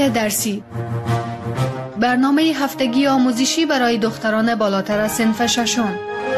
درسی، برنامه هفتگی آموزشی برای دختران بالاتر از صنف ششم.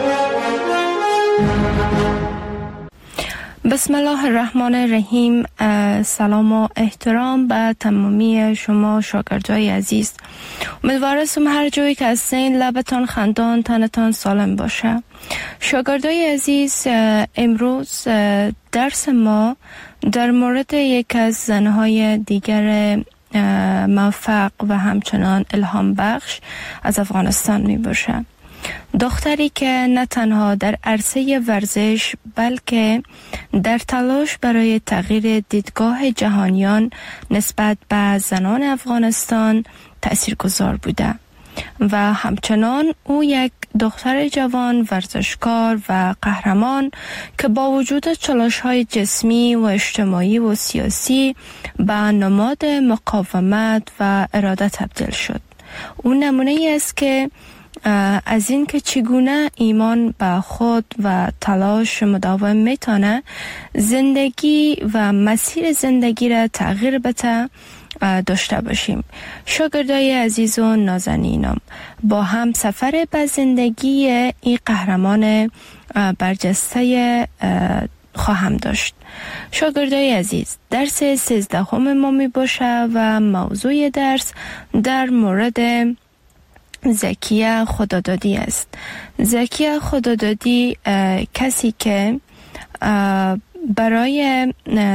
بسم الله الرحمن الرحیم. سلام و احترام به تمامی شما شاگردای عزیز. امیدوارم هر جایی که هستین لبتان خندان، تنتان سالم باشه. شاگردای عزیز، امروز درس ما در مورد یک از زنهای دیگر موفق و همچنان الهام بخش از افغانستان می باشه. دختری که نه تنها در عرصه ورزش بلکه در تلاش برای تغییر دیدگاه جهانیان نسبت به زنان افغانستان تأثیرگذار بوده و همچنان او یک دختر جوان ورزشکار و قهرمان که با وجود چالش‌های جسمی و اجتماعی و سیاسی به نماد مقاومت و اراده تبدیل شد. او نمونه ای است که از این که چگونه ایمان به خود و تلاش مداوم میتونه زندگی و مسیر زندگی را تغییر بده داشته باشیم. شاگردای عزیز و نازنینم، با هم سفر به زندگی این قهرمان برجسته خواهم داشت. شاگردای عزیز، درس 13 ما می باشه و موضوع درس در مورد زکیه خدادادی است. زکیه خدادادی کسی که برای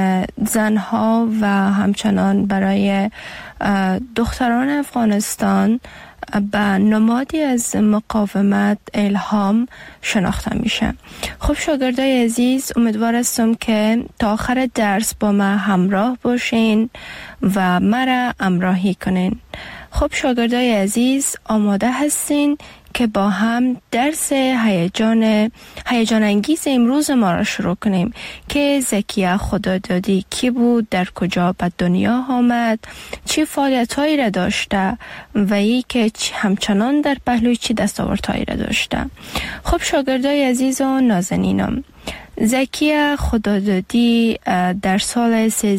زنها و همچنان برای دختران افغانستان به نمادی از مقاومت الهام شناخته میشه. خب شاگردای عزیز، امیدوار هستم که تا آخر درس با ما همراه باشین و مرا همراهی کنین. خب شاگردای عزیز، آماده هستین که با هم درس هیجان انگیز امروز ما را شروع کنیم که زکیه خدادادی کی بود، در کجا به دنیا آمد، چه فعالیت‌هایی را داشته و ای که همچنان در پهلوی چه دستاوردهایی را داشته. خب شاگردای عزیز و نازنینم، زکیه خدادادی در سال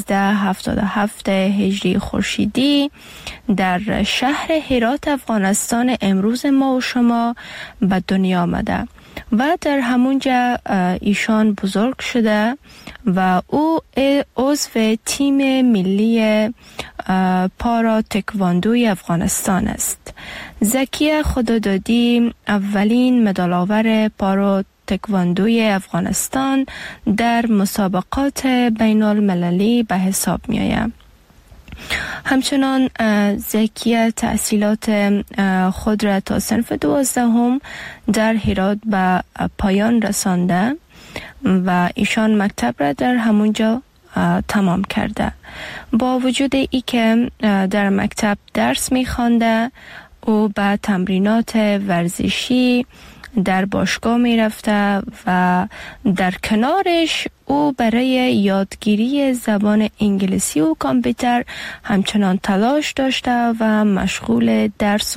1377 هجری خورشیدی در شهر هرات افغانستان امروز ما و شما به دنیا آمده و در همونجا ایشان بزرگ شده و او عضو تیم ملی پارا تکواندوی افغانستان است. زکیه خدادادی اولین مدال آور پارا تکواندوی افغانستان در مسابقات بین المللی به حساب می آید. همچنان زکیه تحصیلات خود را تا صنف 12 در هرات به پایان رسانده و ایشان مکتب را در همونجا تمام کرده. با وجود ای که در مکتب درس می خوانده، او به تمرینات ورزشی در باشگاه می رفته و در کنارش او برای یادگیری زبان انگلیسی و کامپیوتر همچنان تلاش داشته و مشغول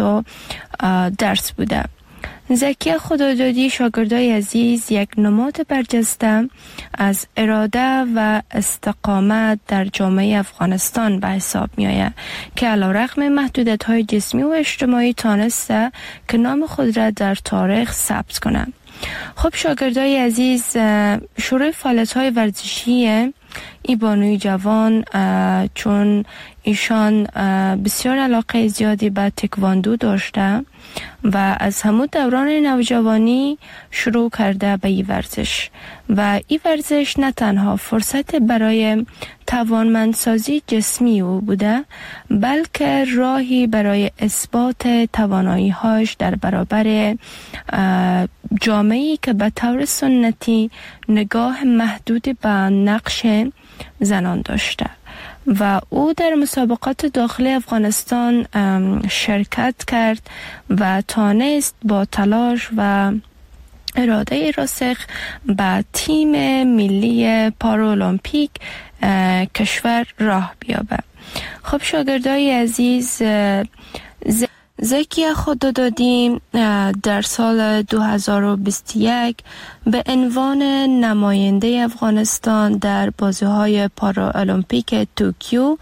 درس بوده. زکیه خدادادی، شاگردای عزیز، یک نماد برجسته از اراده و استقامت در جامعه افغانستان به حساب می آید که علیرغم محدودیت‌های جسمی و اجتماعی تانسته که نام خود را در تاریخ ثبت کنند. خب شاگردای عزیز، شروع فعالیت‌های ورزشی ای بانوی جوان، چون ایشان بسیار علاقه زیادی به تکواندو داشته و از همون دوران نوجوانی شروع کرده به این ورزش و این ورزش نه تنها فرصت برای توانمندسازی جسمی او بوده بلکه راهی برای اثبات توانایی‌هاش در برابر جامعه‌ای که به طور سنتی نگاه محدود به نقش زنان داشته و او در مسابقات داخلی افغانستان شرکت کرد و تانست با تلاش و اراده راسخ به تیم ملی پارالمپیک کشور راه بیابه. خب شاگردای عزیز، زکیه خدادادی در سال 2021 به عنوان نماینده افغانستان در بازی‌های پارالمپیک توکیو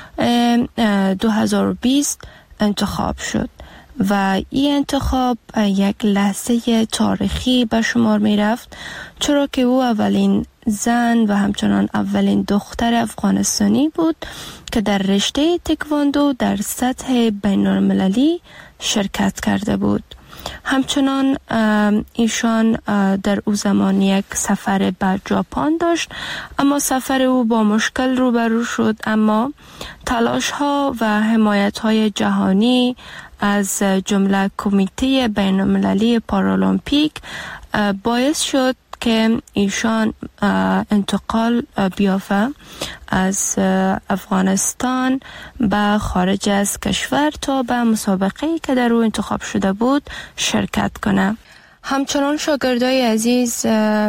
2020 انتخاب شد و این انتخاب یک لحظه تاریخی به شمار می رفت، چرا که او اولین زن و همچنان اولین دختر افغانستانی بود که در رشته تکواندو در سطح بین المللی شرکت کرده بود. همچنان ایشان در او زمان یک سفر به ژاپن داشت، اما سفر او با مشکل روبرو شد، اما تلاش ها و حمایت های جهانی از جمله کمیته بین المللی پارالمپیک باعث شد که ایشان انتقال بیافته از افغانستان به خارج از کشور تا به مسابقه‌ای که در او انتخاب شده بود شرکت کنه. همچنان شاگردای عزیز،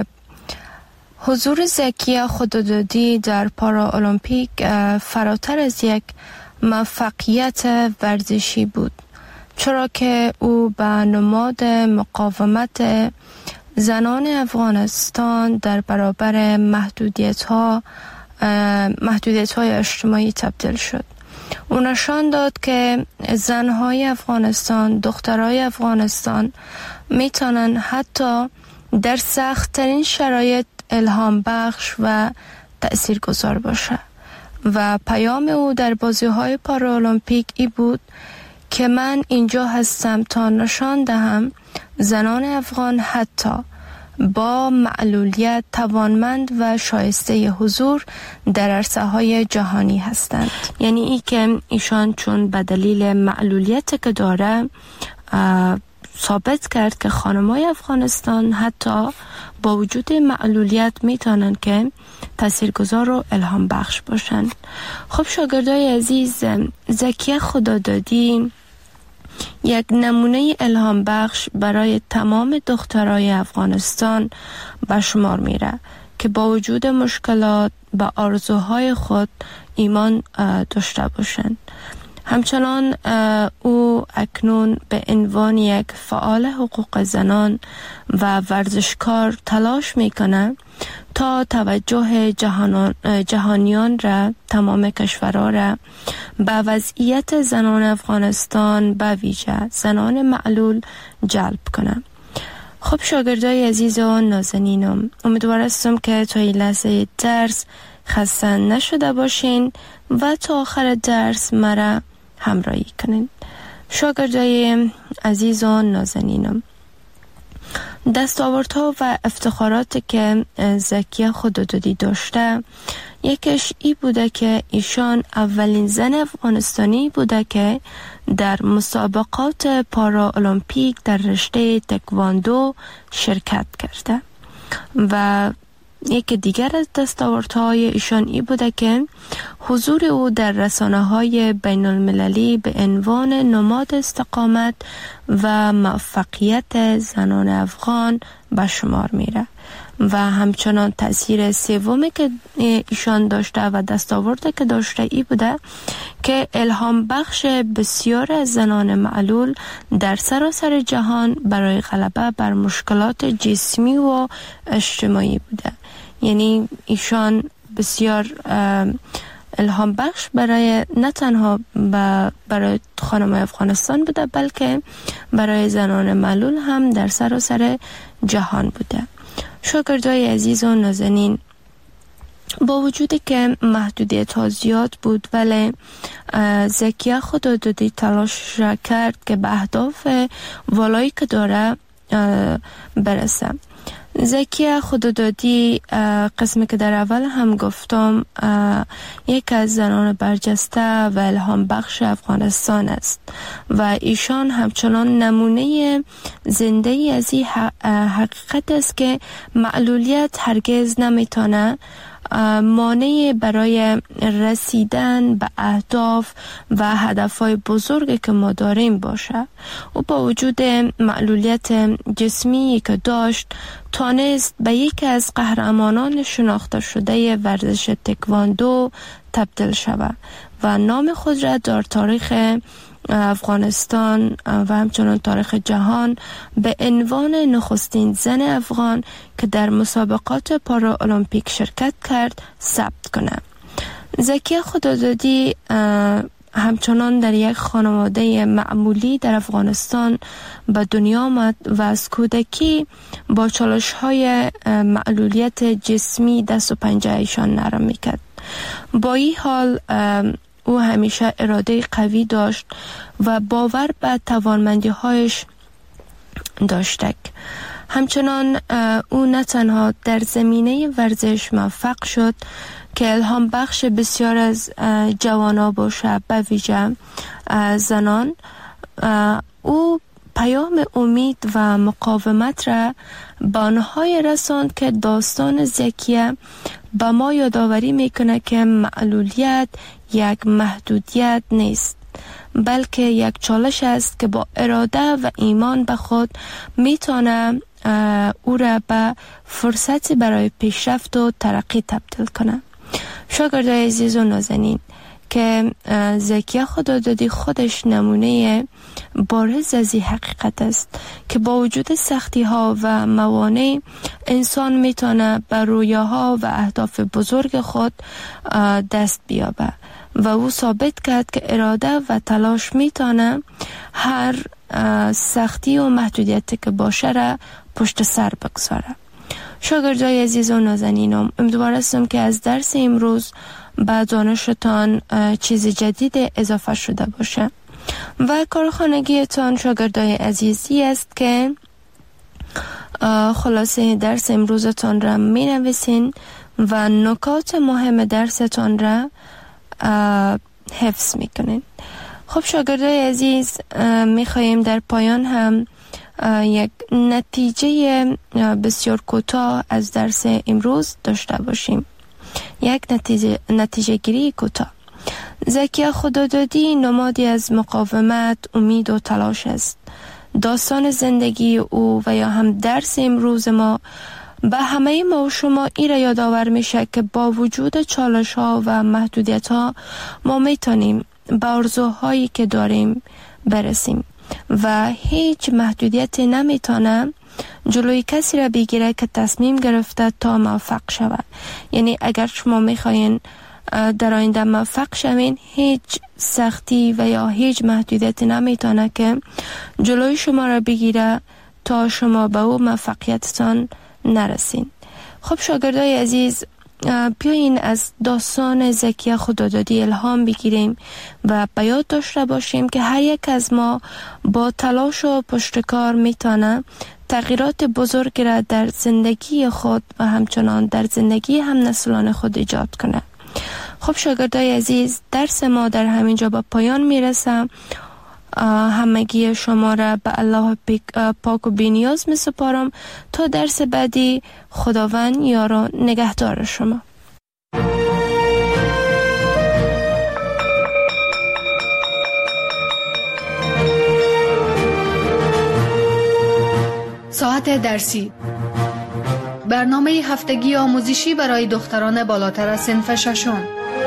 حضور زکیه خدادادی در پارالمپیک فراتر از یک موفقیت ورزشی بود، چرا که او به نماد مقاومت زنان افغانستان در برابر محدودیت‌های اجتماعی تبدیل شد. او نشان داد که زن‌های افغانستان، دخترای افغانستان میتونن حتی در سخت‌ترین شرایط الهام بخش و تأثیرگذار باشه و پیام او در بازی‌های پارالمپیک ای بود که من اینجا هستم تا نشان دهم زنان افغان حتی با معلولیت توانمند و شایسته حضور در عرصه‌های جهانی هستند. یعنی ای که ایشان چون به دلیل معلولیت که داره ثابت کرد که خانم‌های افغانستان حتی با وجود معلولیت میتونن که تاثیرگذار و الهام بخش باشن. خب شاگردای عزیز، زکیه خدادادی یک نمونه الهام بخش برای تمام دخترای افغانستان به شمار میره که با وجود مشکلات به آرزوهای خود ایمان داشته باشند. همچنان او اکنون به عنوان یک فعال حقوق زنان و ورزشکار تلاش میکنه تا توجه جهانیان را، تمام کشورها را به وضعیت زنان افغانستان به ویژه زنان معلول جلب کنه. خب شاگردای عزیز و نازنینم، امیدوار هستم که تا این لحظه درس خسته نشده باشین و تا آخر درس مرا همراهی کنین. شاگردای عزیز و نازنینم، دستاوردها و افتخاراتی که زکیه خدادادی داشته، یکیش ای بوده که ایشان اولین زن افغانستانی بوده که در مسابقات پارالمپیک در رشته تکواندو شرکت کرده و یکی دیگر از دستاوردهای ایشان ای بوده که حضور او در رسانه‌های بین المللی به عنوان نماد استقامت و موفقیت زنان افغان به شمار میره و همچنان تأثیر سومی که ایشان داشته و دستاورده که داشته ای بوده که الهام بخش بسیار از زنان معلول در سراسر جهان برای غلبه بر مشکلات جسمی و اجتماعی بوده. یعنی ایشان بسیار الهام بخش برای نه تنها برای خانم‌های افغانستان بوده، بلکه برای زنان معلول هم در سراسر جهان بوده. شاگردای عزیز و نازنین، با وجودی که محدودیت ها زیاد بود، ولی زکیه خدادادی تلاش را کرد که به اهداف والایی که داره برسه. زکیه خدادادی، قسمی که در اول هم گفتم، یک از زنان برجسته و الهام بخش افغانستان است و ایشان همچنان نمونه زنده ای از این حقیقت است که معلولیت هرگز نمیتونه مانع برای رسیدن به اهداف و هدفهای بزرگی که ما داریم باشه. و با وجود معلولیت جسمی که داشت، تانست به یکی از قهرمانان شناخته شده ورزش تکواندو تبدیل شود و نام خود را در تاریخ افغانستان و همچنان تاریخ جهان به عنوان نخستین زن افغان که در مسابقات پارا المپیک شرکت کرد ثبت کنه. زکیه خدادادی همچنان در یک خانواده معمولی در افغانستان به دنیا آمد و از کودکی با چالش‌های معلولیت جسمی دست و پنجه ایشان نرم میکرد. با این حال او همیشه اراده قوی داشت و باور به توانمندی‌هایش داشت. همچنان او نه تنها در زمینه ورزش موفق شد که الهام بخش بسیار از جوانان باشه، به ویژه زنان. او پیام امید و مقاومت را به آنهای رساند که داستان زکیه به ما یادآوری میکنه که معلولیت یک محدودیت نیست، بلکه یک چالش است که با اراده و ایمان به خود میتونه او را به فرصتی برای پیشرفت و ترقی تبدیل کنه. شاگردای عزیز و نازنین، که زکیه خدادادی خودش نمونه بارز از این حقیقت است که با وجود سختی ها و موانع انسان میتونه به رویاها و اهداف بزرگ خود دست بیابه و او ثابت کرد که اراده و تلاش میتونه هر سختی و محدودیتی که باشه را پشت سر بگذاره. شاگردای عزیز و نازنینم، امیدوار هستم که از درس امروز به دانشتان چیز جدید اضافه شده باشه و کارخانگیتان شاگردای عزیزی است که خلاصه درس امروزتان را می نویسین و نکات مهم درستان را حفظ می کنین. خب شاگردای عزیز، می خواهیم در پایان هم یک نتیجه بسیار کوتاه از درس امروز داشته باشیم. یک نتیجه گیری کوتاه. زکیه خدادادی نمادی از مقاومت، امید و تلاش است. داستان زندگی او و یا هم درس امروز ما به همه ما و شما این را یادآور میشه که با وجود چالش ها و محدودیت ها ما میتونیم به آرزوهایی که داریم برسیم و هیچ محدودیتی نمیتونه جلوی کسی را بگیره که تصمیم گرفته تا موفق شود. یعنی اگر شما میخواین در آینده موفق شوین، هیچ سختی و یا هیچ محدودیتی نمیتونه که جلوی شما را بگیره تا شما به او موفقیتتان نرسین. خب شاگردای عزیز، بیاین از داستان زکیه خدادادی الهام بگیریم و به یاد داشته باشیم که هر یک از ما با تلاش و پشتکار میتونه تغییرات بزرگی را در زندگی خود و همچنان در زندگی هم نسلان خود ایجاد کنه. خب شاگردای عزیز، درس ما در همینجا به پایان میرسه. همگی شما را به الله پاک و بی‌نیاز می سپارم تا درس بعدی. خداوند یار و نگهدار شما. ساعت درسی، برنامه هفتگی آموزشی برای دختران بالاتر از صنف ششم.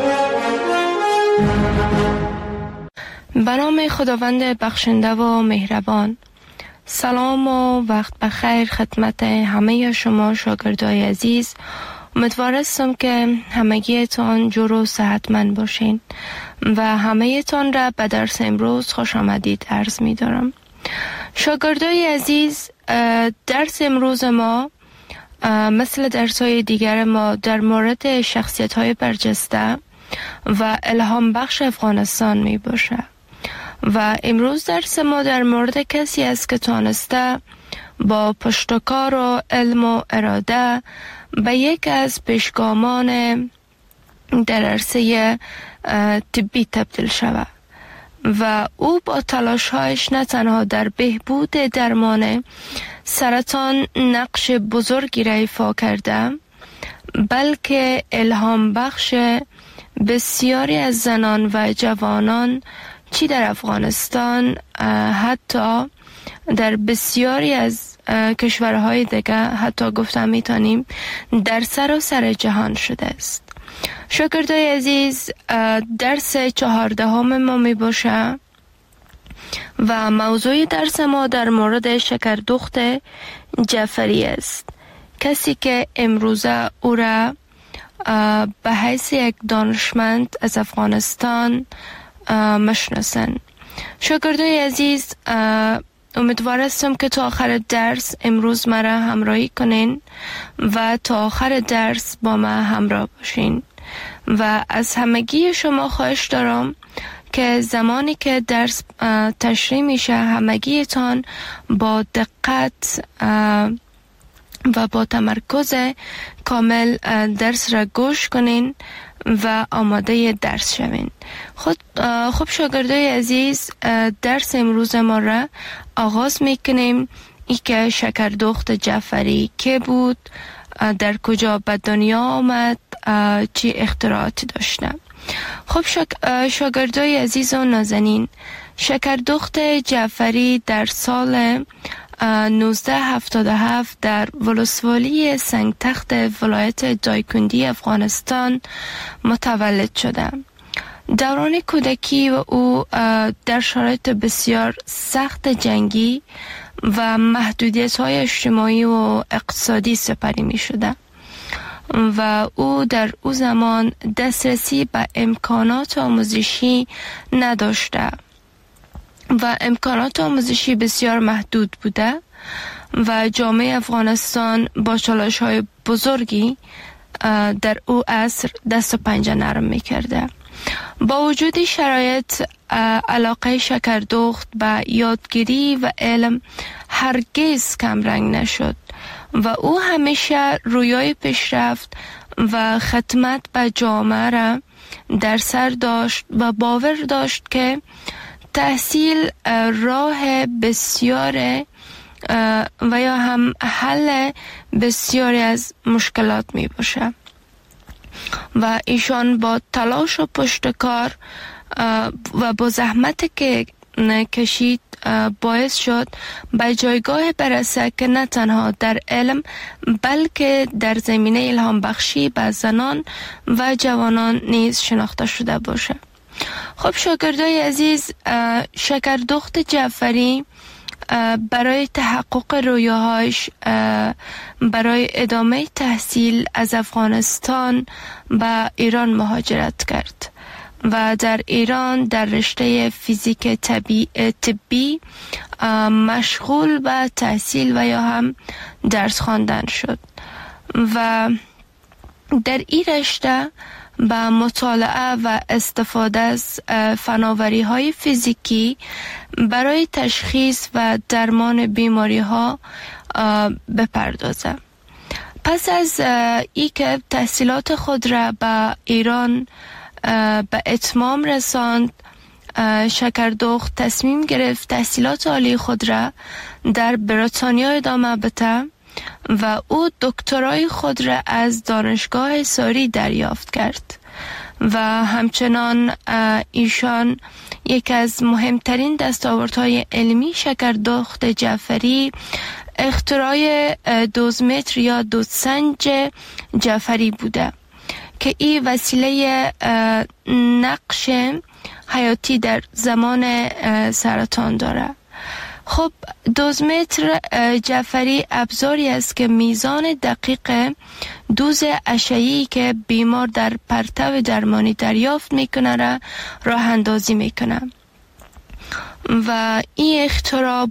به نام خداوند بخشنده و مهربان. سلام و وقت بخیر خدمت همه شما شاگردای عزیز. امیدوار هستم که همگیتان جور و صحتمند باشین و همه‌تان را به درس امروز خوش آمدید عرض می دارم. شاگردای عزیز، درس امروز ما مثل درس‌های دیگر ما در مورد شخصیت‌های برجسته و الهام بخش افغانستان می باشه و امروز درس ما در مورد کسی است که تانسته با پشتکار و علم و اراده به یک از پیشگامان در عرصه طبی تبدیل شود و او با تلاش‌هایش نه تنها در بهبود درمان سرطان نقش بزرگی را ایفا کرده، بلکه الهام بخش بسیاری از زنان و جوانان چی در افغانستان، حتی در بسیاری از کشورهای دیگه، حتی گفتم میتونیم در سراسر جهان شده است. شاگردای عزیز، درس 14 ما می باشه و موضوع درس ما در مورد شکردخت جعفری است، کسی که امروزه او را به حیث یک دانشمند از افغانستان مشناسند. شاگردای عزیز، امیدوار هستم که تا آخر درس امروز مرا همراهی کنین و تا آخر درس با ما همراه باشین و از همگی شما خواهش دارم که زمانی که درس تشریح میشه همگیتان با دقت و با تمرکز کامل درس را گوش کنین و آماده درس شوین. خب شاگردای عزیز، درس امروز ما را آغاز میکنیم. ای که شکردخت جعفری که بود، در کجا به دنیا آمد، چه اختراعاتی داشته. خب شاگردای عزیز و نازنین، شکردخت جعفری در سال 1977 در ولسوالی سنگتخت ولایت دایکندی افغانستان متولد شده. دوران کودکی و او در شرایط بسیار سخت جنگی و محدودیت‌های اجتماعی و اقتصادی سپری می شده و او در او زمان دسترسی به امکانات آموزشی نداشته و امکانات آموزشی بسیار محدود بوده و جامعه افغانستان با چالش‌های بزرگی در او عصر دست و پنجه نرم می‌کرده. با وجود شرایط، علاقه شکردخت به یادگیری و علم هرگز کمرنگ نشد و او همیشه رویای پیشرفت و خدمت به جامعه را در سر داشت و باور داشت که تحصیل راه بسیار و یا هم حل بسیاری از مشکلات می باشه و ایشان با تلاش و پشتکار و با زحمت که کشید باعث شد به جایگاه برسه که نه تنها در علم بلکه در زمینه الهام بخشی به زنان و جوانان نیز شناخته شده باشه. خب شاگردای عزیز، شکردخت جعفری برای تحقق رویاهاش برای ادامه تحصیل از افغانستان به ایران مهاجرت کرد و در ایران در رشته فیزیک طبی مشغول به تحصیل و یا هم درس خواندن شد و در این رشته با مطالعه و استفاده از فناوری‌های فیزیکی برای تشخیص و درمان بیماری‌ها بپردازه. پس از ای که تحصیلات خود را به ایران به اتمام رساند، شکردخت تصمیم گرفت تحصیلات عالی خود را در بریتانیا ادامه بده و او دکترای خود را از دانشگاه ساری دریافت کرد و همچنان ایشان یک از مهمترین دستاوردهای علمی شکردخت جعفری اختراع دوزمتر یا دودسنج جعفری بوده که این وسیله نقش حیاتی در زمان سرطان داره. خب دوزمتر جعفری ابزاری است که میزان دقیق دوز اشعه‌ای که بیمار در پرتو درمانی دریافت میکنه را راه اندازی میکنه و این اختراع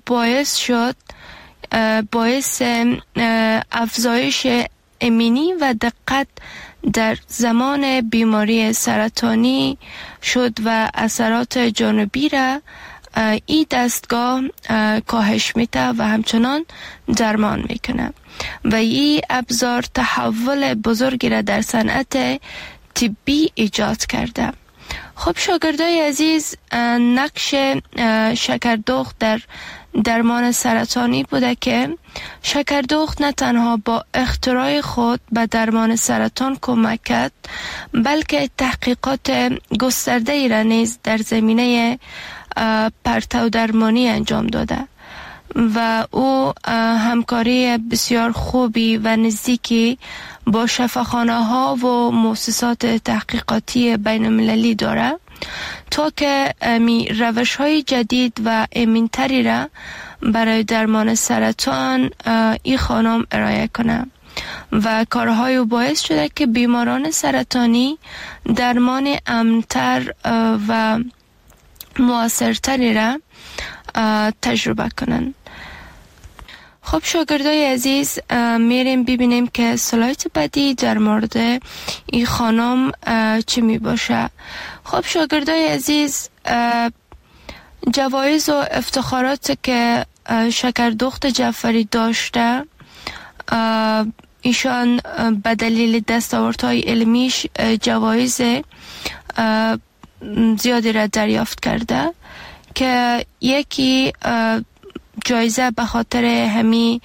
باعث افزایش امنی و دقت در زمان بیماری سرطانی شد و اثرات جانبی را این دستگاه کاهش میده و همچنان درمان میکنه و این ابزار تحول بزرگی را در صنعت طبی ایجاد کرده. خب شاگردای عزیز، نقش شکردخت در درمان سرطانی بوده که شکردخت نه تنها با اختراع خود به درمان سرطان کمک کرد بلکه تحقیقات گسترده ای را نیز در زمینه پرتو درمانی انجام داده و او همکاری بسیار خوبی و نزدیکی با شفاخانه ها و مؤسسات تحقیقاتی بین المللی داره تا که روش های جدید و امن‌تری را برای درمان سرطان این خانم ارائه کنه و کارهای او باعث شده که بیماران سرطانی درمان امن‌تر و مؤثرتری را تجربه کنند. خب شاگردای عزیز، میریم ببینیم که سلایت بعدی در مورد این خانم چی می باشه. خب شاگردای عزیز، جوایز و افتخارات که شکردخت جعفری داشته، ایشان به دلیل دستاوردهای علمیش جوایز زیادی را دریافت کرده که یکی جایزه به خاطر همی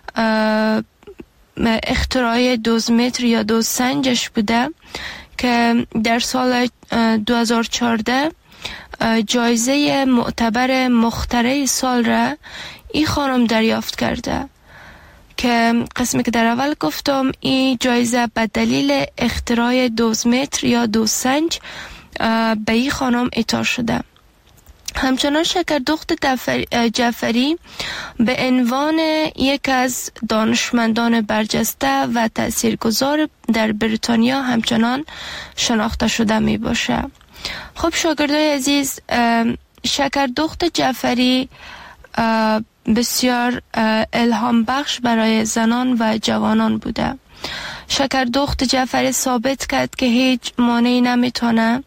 اختراع دوزمتر یا دوزسنجش بوده که در سال 2014 جایزه معتبر مخترع سال را این خانم دریافت کرده که قسمی که در اول گفتم این جایزه به دلیل اختراع دوزمتر یا دوزسنج به این خانم اعطا شده. همچنان شکردخت جعفری به عنوان یک از دانشمندان برجسته و تاثیرگذار در بریتانیا همچنان شناخته شده می باشه. خب شاگردای عزیز، شکردخت جعفری بسیار الهام بخش برای زنان و جوانان بوده. شکردخت جعفری ثابت کرد که هیچ مانعی نمیتونه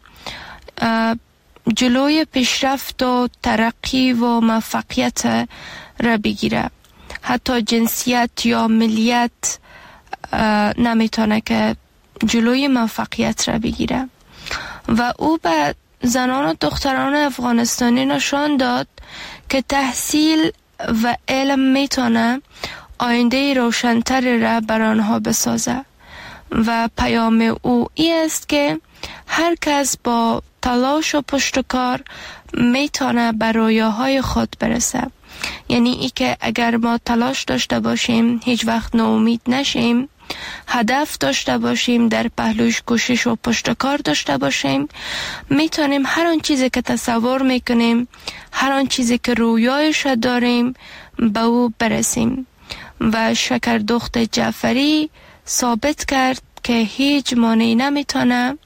جلوی پیشرفت و ترقی و موفقیت را بگیره. حتی جنسیت یا ملیت نمیتونه که جلوی موفقیت را بگیره. و او به زنان و دختران افغانستانی نشان داد که تحصیل و علم میتونه آینده روشن‌تری را بر آنها بسازه و پیام او این است که هر کس با تلاش و پشتکار میتونه به رویاهای خود برسه. یعنی ای که اگر ما تلاش داشته باشیم، هیچ وقت ناامید نشیم، هدف داشته باشیم، در پهلوش کوشش و پشتکار داشته باشیم، میتونیم هر آن چیزی که تصور میکنیم، هر آن چیزی که رویایش داریم به او برسیم. و شکردخت جعفری ثابت کرد که هیچ مانعی نمیتونه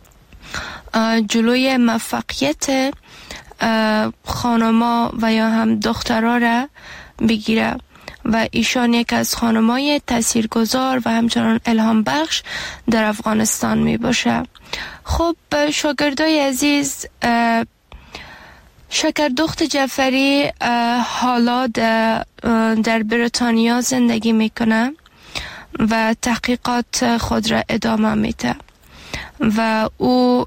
جلوی موفقیت خانما و یا هم دخترها را بگیره و ایشان یک از خانمای تاثیرگذار و همچنان الهام بخش در افغانستان می باشه. خب شاگردای عزیز، شکردخت جعفری حالا در بریتانیا زندگی میکنه و تحقیقات خود را ادامه میده و او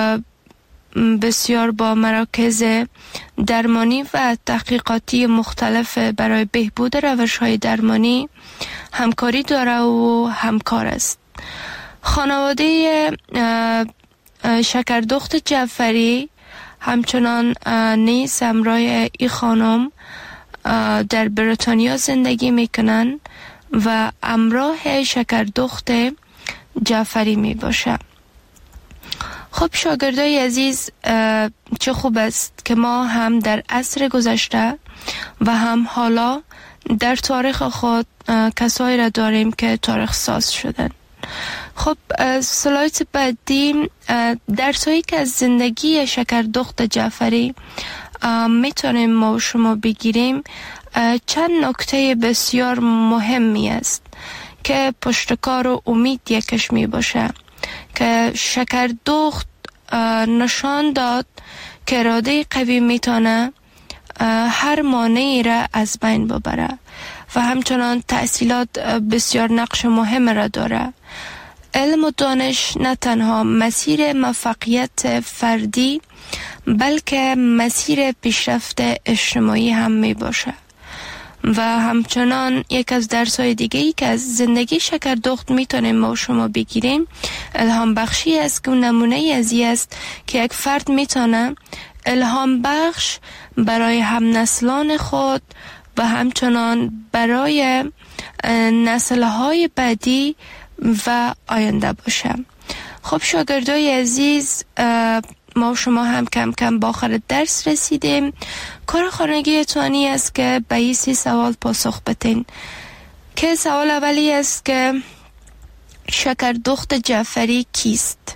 بسیار با مراکز درمانی و تحقیقاتی مختلف برای بهبود روش‌های درمانی همکاری داره و همکار است. خانواده شکردخت جعفری همچنان نیز همراه این خانم در بریتانیا زندگی میکنن و همراه شکردخت جعفری می باشه. خب شاگردای عزیز، چه خوب است که ما هم در عصر گذشته و هم حالا در تاریخ خود کسایی را داریم که تاریخ ساز شدن. خب سلایت بعدی درسایی که از زندگی شکردخت جعفری میتونیم ما شما بگیریم، چند نکته بسیار مهمی است که پشتکار و امید یکش می باشه که شکردخت نشان داد که اراده قوی میتونه هر مانعی را از بین ببره و همچنان تحصیلات بسیار نقش مهم را داره. علم و دانش نه تنها مسیر موفقیت فردی بلکه مسیر پیشرفت اجتماعی هم می باشه و همچنان یک از درس‌های دیگه‌ای که از زندگی شکردخت میتونیم ما شما بگیریم الهام بخشی است که نمونه ازی است که یک فرد میتونه الهام بخش برای هم نسلان خود و همچنان برای نسل‌های بعدی و آینده باشه. خب شاگردای عزیز، ما و شما هم کم کم با آخر درس رسیدیم. کار خانگی توانی است که به این 3 سوال پاسخ بدین. که سوال اولی است که شکردخت جعفری کیست؟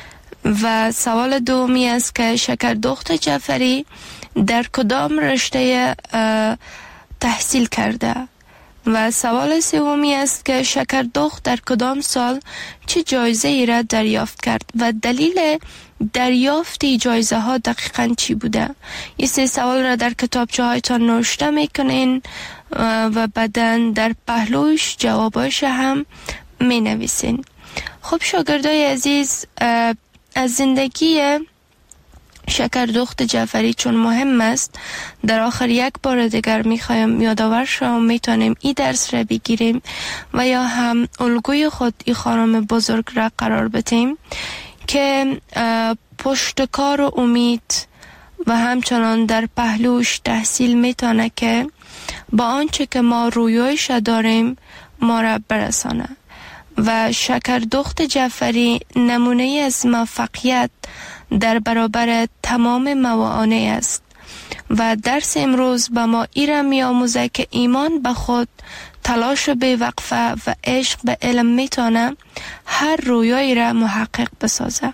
و سوال دومی است که شکردخت جعفری در کدام رشته تحصیل کرده؟ و سوال سومی است که شکردخت در کدام سال چه جایزه ای را دریافت کرد و دلیل دریافت جایزه ها دقیقاً چی بوده؟ این 3 سوال را در کتابچه هایتان نوشته میکنین و بعداً در پهلوش جواباش هم می نویسین. خب شاگردای عزیز، از زندگی شکردخت جعفری چون مهم است، در آخر یک بار دیگر میخوایم یادآور شما میتونیم این درس را بگیریم و یا هم الگوی خود این خانم بزرگ را قرار بدیم که پشتکار و امید و همچنان در پهلوش تحصیل میتونه که با آنچه که ما رویایش داریم ما را برسانه. و شکردخت جعفری نمونه از موفقیت در برابر تمام موانع است و درس امروز به ما ایرا می آموزه که ایمان به خود، تلاش بی‌وقفه و عشق به علم میتونه هر رویایی را محقق بسازه.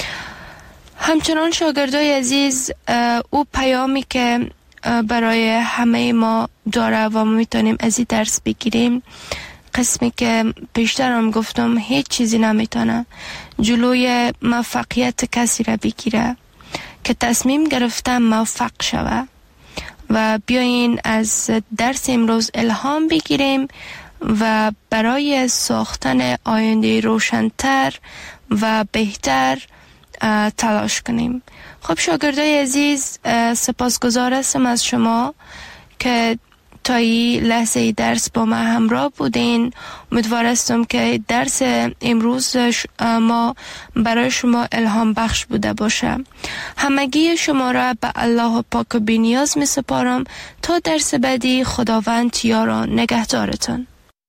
همچنان شاگردای عزیز، او پیامی که برای همه ما داره و ما میتونیم از این درس بگیریم، قسمی که پیشتر هم گفتم هیچ چیزی نمیتونه جلوی موفقیت کسی را بگیره که تصمیم گرفته موفق شوه. و بیاین از درس امروز الهام بگیریم و برای ساختن آینده روشن‌تر و بهتر تلاش کنیم. خب شاگردای عزیز، سپاسگزار هستم از شما که تا این لحظه درس با ما همراه بودین. امیدوار هستم که درس امروز ما برای شما الهام بخش بوده باشه. همگی شما را به الله پاک و بی‌نیاز می سپارم تا درس بعدی. خداوند یار و نگهدارتان.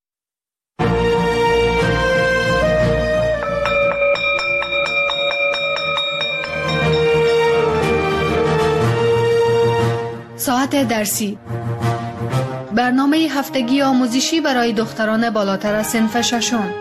ساعت درسی، برنامه هفتگی آموزشی برای دختران بالاتر از صنف ششم.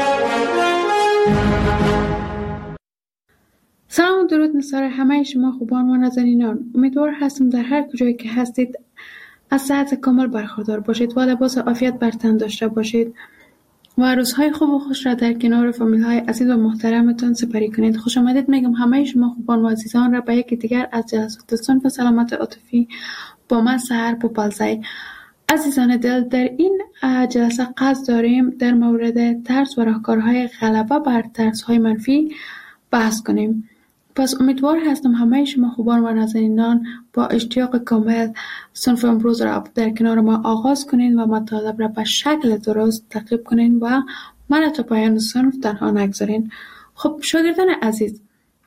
سلام و درود نثار همه شما خوبان و نازنینان. امیدوار هستم در هر کجایی که هستید از صحت کامل برخوردار باشید و لباس عافیت بر تن داشته باشید و روزهای خوب و خوش را در کنار فامیل های عزیز و محترمتان سپری کنید. خوش آمدید میگم همه شما خوبان و عزیزان را به یکی دیگر از جلسات صنف سلامت عاطفی با من سحر پوپلزی. عزیزان دل، در این جلسه قصد داریم در مورد ترس و راهکارهای غلبه بر ترس‌های منفی بحث کنیم. پس امیدوار هستم همه شما خوبان و نازنینان با اشتیاق کامل صنف امروز را در کنار ما آغاز کنید و مطالب را به شکل درست تعقیب کنید و من تا پایان صنف تنها نگذارین. خب شاگردان عزیز،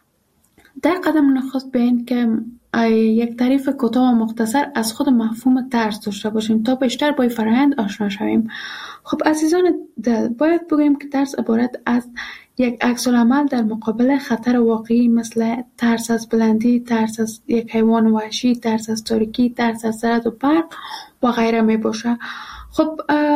در قدم نخست بیاین که یک تعریف کوتاه و مختصر از خود مفهوم ترس داشته باشیم تا بیشتر با فرآیند آشنا شویم. خب عزیزان دل، باید بگوییم که ترس عبارت از یک عکس‌العمل در مقابل خطر واقعی مثل ترس از بلندی، ترس از یک حیوان وحشی، ترس از تاریکی، ترس از رعد و برق و غیره می باشه. خب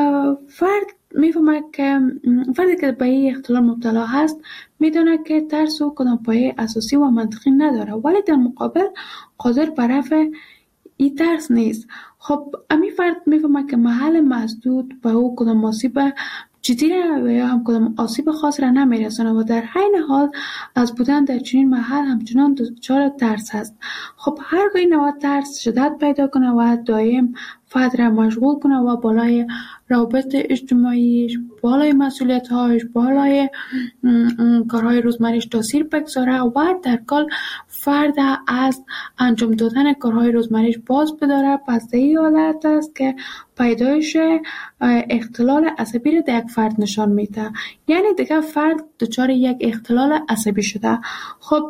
فرد میفهمه که فردی که به این اختلال مبتلا هست میدونه که ترس او کدام پایه اساسی و منطقی نداره، ولی در مقابل قادر بر رفع این ترس نیست. خب امی فرد میفهمه که محل مسدود به او کدام آسیب جدی و یا هم کدام آسیب خاص را نمیرسونه و در حین حال از بودن در چنین محل همچنان دچار ترس هست. خب هرگاه نوع ترس شدت پیدا کنه و دائم فرد را مشغول کنه و بالای روابط اجتماعیش، بالای مسئولیت‌هاش، بالای کارهای روزمریش تاثیر بگذاره و در کل فرد از انجام دادن کارهای روزمریش باز بداره، پس این حالت است که پیدایش اختلال عصبی را در یک فرد نشان میده. یعنی دیگه فرد دچار یک اختلال عصبی شده. خب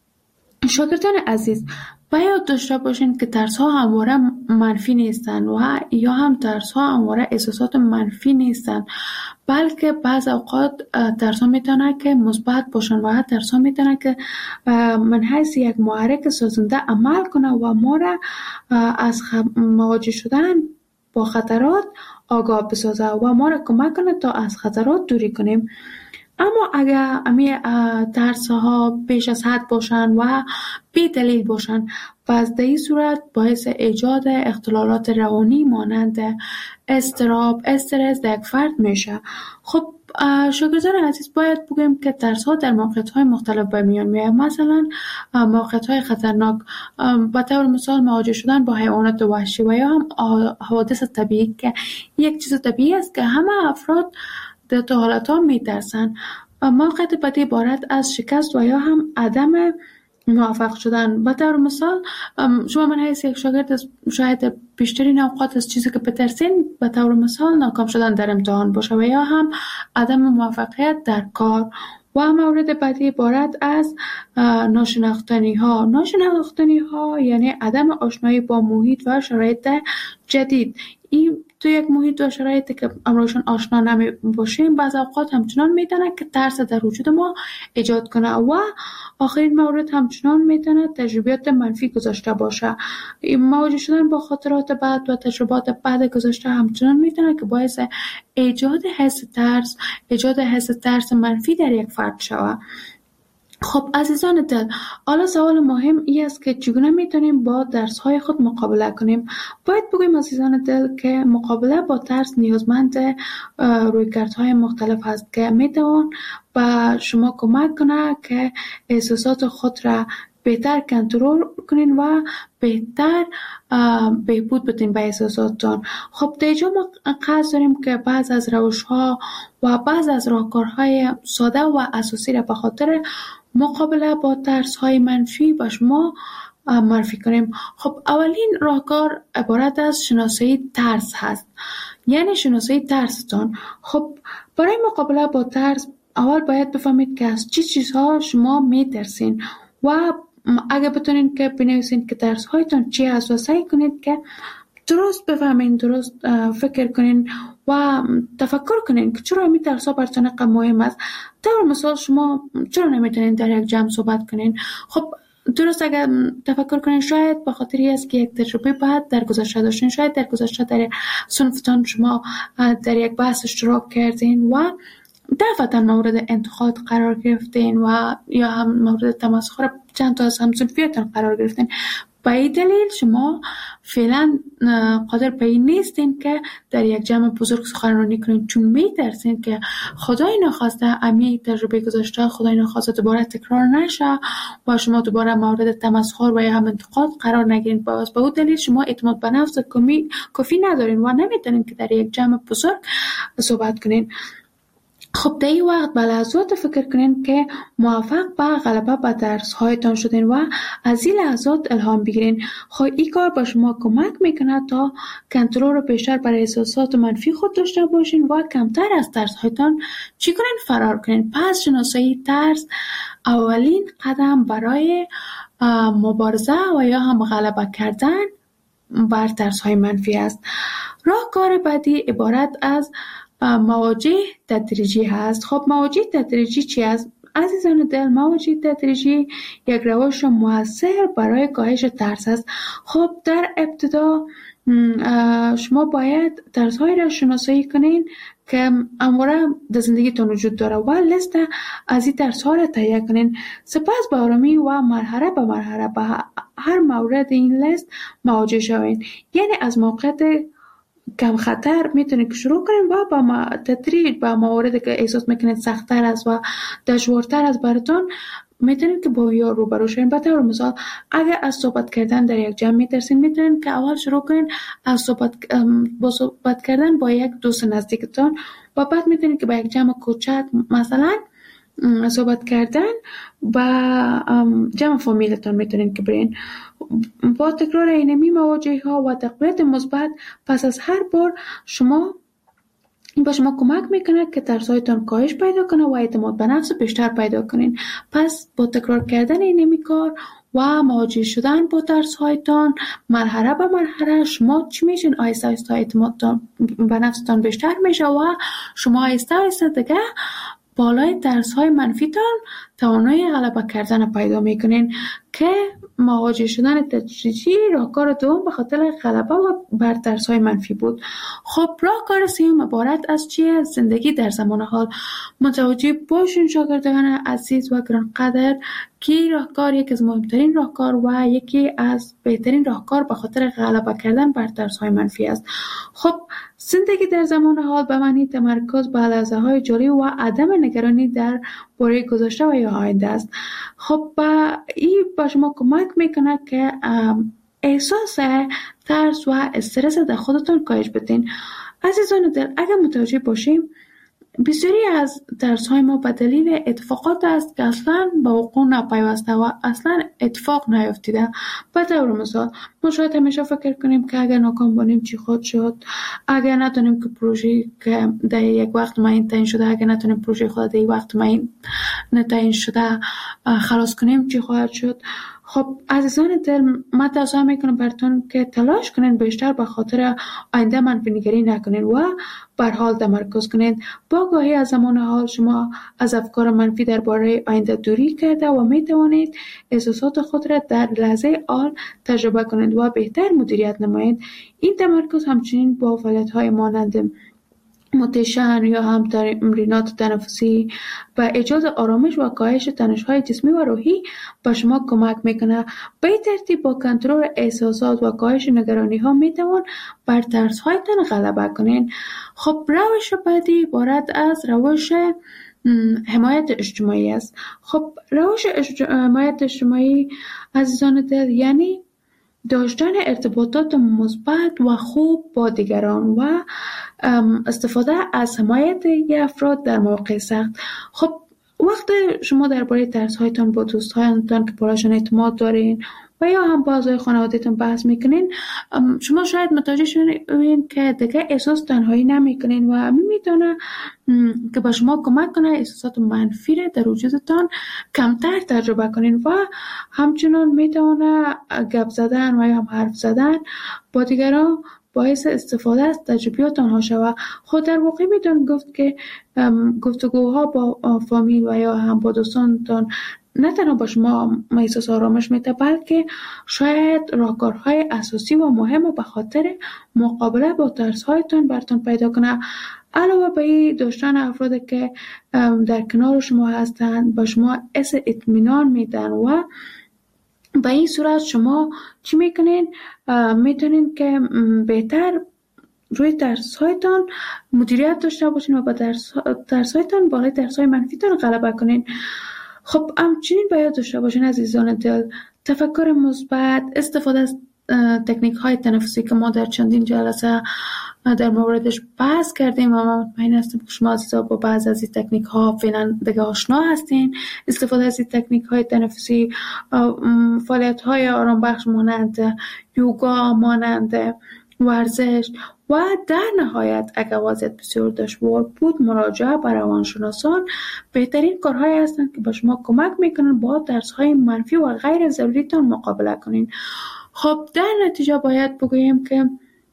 شاگردان عزیز، باید داشته باشین که ترس ها همواره منفی نیستن و یا هم ترس ها همواره احساسات منفی نیستن، بلکه بعض اوقات ترس‌ها میتونه که مثبت باشن و ترس‌ها میتونه که من حیث یک محرک سازنده عمل کنه و ما را از مواجه شدن با خطرات آگاه بسازه و ما را کمک کنه تا از خطرات دوری کنیم. اما اگر امی ترس‌ها بیش از حد باشن و بی دلیل باشن، پس در این صورت باعث ایجاد اختلالات روانی مانند اضطراب، استرس در یک فرد میشه. خب شاگردان عزیز، باید بگویم که ترس‌ها در موقعیت‌های مختلف به میان میاد. مثلا موقعیت‌های خطرناک، به طور مثال مواجه شدن با حیوانات وحشی و یا هم حوادث طبیعی که یک چیز طبیعی است که همه افراد در تو حالتها میترسن. موقعیت بعدی عبارت از شکست و یا هم عدم موفق شدن. به طور مثال شما من حیث یک شاگرد شاید بیشترین اوقات از چیزی که بترسین به طور مثال ناکام شدن در امتحان باشه و یا هم عدم موفقیت در کار. و مورد بعدی عبارت از ناشناختنی ها یعنی عدم آشنایی با محیط و شرایط جدید. این تو یک محیط و شرایطی که امروزشان آشنا نمی باشیم بعض اوقات همچنان میتونه که ترس در وجود ما ایجاد کنه. و آخرین مورد همچنان میتونه تجربیات منفی گذشته باشه. مواجه شدن با خاطرات بد و تجربات بد گذشته همچنان میتونه که باعث ایجاد حس ترس منفی در یک فرد شود. خب عزیزان دل، حالا سوال مهم این است که چگونه میتونیم با ترس‌های خود مقابله کنیم؟ باید بگویم عزیزان دل که مقابله با ترس نیازمند رویکردهای مختلف هست که میتوان به شما کمک کنه که احساسات خود را بهتر کنترل کنین و بهتر بهبود بدین به احساساتتان. خب در اینجا ما قصد داریم که بعض از روش‌ها و بعض از راهکارهای ساده و اساسی را به خاطر مقابله با ترس‌های منفی به شما معرفی کنیم. خب اولین راهکار عبارت از شناسایی ترس هست، یعنی شناسایی ترستان. خب برای مقابله با ترس اول باید بفهمید که از چه چیزها شما میترسین و اگه بتونین که بنویسین که ترس‌هایتان چی هست و سعی کنید که درست بفهمین، درست فکر کنین و تفکر کنین که چرا این ترس‌ها براتون اینقدر مهم است. طور مثال شما چرا نمیتونین در یک جمع صحبت کنین؟ خب درست اگر تفکر کنین شاید به خاطر است که یک تجربه بعد در گذشته داشتین، شاید در گذشته در صنفتان شما در یک بحث اشتراک کردین و دفعتا مورد انتقاد قرار گرفتین و یا هم مورد تمسخر چند تا از همصنفیاتون قرار گرفتین. به این دلیل شما فعلا قادر به این نیستین که در یک جمع بزرگ سخنرانی کنین، چون میترسین که خدای نخواسته امی تجربه گذشته خدای نخواسته دوباره تکرار نشه و شما دوباره مورد تمسخر و یا هم انتقاد قرار نگیرین. به اون دلیل شما اعتماد به نفس کافی ندارین و نمیتونین که در یک جمع بزرگ صحبت کنین. خب در این وقت به لحظات فکر کنین که موفق به غلبه به ترس‌هایتان شدین و از این لحظات الهام بگیرین. خب این کار به شما کمک میکنه تا کنترل رو بیشتر بر احساسات منفی خود داشته باشین و کمتر از ترس‌هایتان چی کنین؟ فرار کنین. پس شناسایی ترس اولین قدم برای مبارزه و یا هم غلبه کردن بر ترس‌های منفی است. راهکار بعدی عبارت از مواجه تدریجی هست. خب مواجه تدریجی چی است؟ عزیزان دل، مواجه تدریجی یک روش مؤثر برای کاهش ترس است. خب در ابتدا شما باید ترس‌هایی را شناسایی کنین که امروزه در زندگیتون وجود داره و لیست از این ترس‌ها را تهیه کنین. سپس به آرامی و مرحله به مرحله به هر مورد این لیست مواجه شوین. یعنی از موقعیت کم خطر میتونید که شروع کنید و با تدریج با مواردی که احساس میکنید سخت‌تر است و دشوارتر است براتون میتونید که با یا روبرو شوین. به طور مثال اگر از صحبت کردن در یک جمع میترسین، میتونید که اول شروع کنید از صحبت کردن با یک دوست نزدیکتون و بعد میتونید که با یک جمع کوچک مثلا صحبت کردن با جمع فامیلتون میتونید که برین. با تکرار اینمی مواجهه ها و تقویت مثبت پس از هر بار شما این به شما کمک میکنه که ترس‌هایتان کاهش پیدا کنه و اعتماد به نفس بیشتر پیدا کنین. پس با تکرار کردن این کار و مواجه شدن با ترس‌هایتان مرحله به مرحله شما چی میشین؟ آهسته آهسته اعتمادتان به نفستان بیشتر میشه و شما آهسته آهسته دیگه بالای ترس‌های منفیتان توانایی غلبه کردن پیدا میکنین که مواجه شدن تدریجی راهکار دوم به خاطر غلبه بر ترس‌های منفی بود. خب راهکار سوم عبارت از چیه؟ زندگی در زمان حال. متوجه باشین شاگردان عزیز و گرانقدر که راهکار یکی از مهمترین راهکار و یکی از بهترین راهکار به خاطر غلبه کردن بر ترس‌های منفی است. خب زندگی در زمان حال به معنی تمرکز بر لحظه‌های جاری و عدم نگرانی در باره گذشته و یا آینده است. خب این به شما کمک میکنه که احساس ترس و استرس در خودتان کاهش بدین. عزیزان دل، اگر متوجه باشیم بسیاری از ترس‌های ما به دلیل اتفاقات است که اصلاً به وقوع نپیوسته و اصلاً اتفاق نیفتیده. به طور مثال ما شاید همیشه فکر کنیم که اگر ناکام باشیم چی خود شد، اگر نتونیم که پروژه که در یک وقت معین تعیین شده، اگر نتونیم پروژه خود در یک وقت معین تعیین شده خلاص کنیم چی خواهد شد. خب عزیزان دل، من توصیه میکنم براتون که تلاش کنین بیشتر به خاطر آینده منفی نگری نکنین و بر حال تمرکز کنین. با آگاهی از زمان حال شما از افکار منفی درباره آینده دوری کرده و میتوانید احساسات خود را در لحظه حال تجربه کنید و بهتر مدیریت نمایید. این تمرکز همچنین با فعالیت‌های مانند مدیتیشن یا هم تمرینات تنفسی و ایجاد آرامش و کاهش تنش‌های جسمی و روحی به شما کمک میکنه. به این ترتیب با کنترل احساسات و کاهش نگرانی‌ها میتوان بر ترس‌هایتان غلبه کنین. خب روش بعدی عبارت از روش حمایت اجتماعی است. خب روش حمایت اجتماعی عزیزان دل یعنی داشتن ارتباطات مثبت و خوب با دیگران و استفاده از حمایت افراد در مواقع سخت. خب وقتی شما درباره ترس‌هایتان با دوستانتان که برایشان اعتماد دارین و یا هم با اعضای خانواده‌تان بحث میکنین، شما شاید متوجه شوین که دیگه احساس تنهایی نمیکنین و همین میتونه که به شما کمک کنه احساسات منفی را در وجودتان کمتر تجربه کنین و همچنان میتونه گپ زدن و یا هم حرف زدن با دیگران باعث استفاده از تجربیات آنها شود. خود در واقع میتون گفت که گفتگوها با فامیل و یا هم با دوستانتان نه تنها با شما احساس آرامش میده، بلکه شاید راهکارهای اساسی و مهم به خاطر مقابله با ترس‌هایتان براتون پیدا کنه. علاوه بر این داشتن افرادی که در کنار شما هستند با شما حس اطمینان میدن و به این صورت شما چی میکنین؟ میتونین که بهتر روی ترس‌هایتان مدیریت داشته باشین و با ترس‌هایتان بالای ترس‌های منفیتان غلبه کنین. خب همچنین باید داشته باشین عزیزان دل تفکر مثبت، استفاده از تکنیک‌های تنفسی که ما در چندین جلسه در موردش بحث کردیم و من مطمئن هستم که شما عزیزا با بعض از این تکنیک‌ها فعلا دیگه آشنا هستین. استفاده از این تکنیک‌های تنفسی، فعالیت‌های آرام بخش مانند یوگا، مانند ورزش و در نهایت اگر وضعیت بسیار دشوار بود مراجعه به روانشناسان بهترین کارهایی هستند که به شما کمک میکنن با ترس‌های منفی و غیر ضروریتان مقابله کنین. خب در نتیجه باید بگوییم که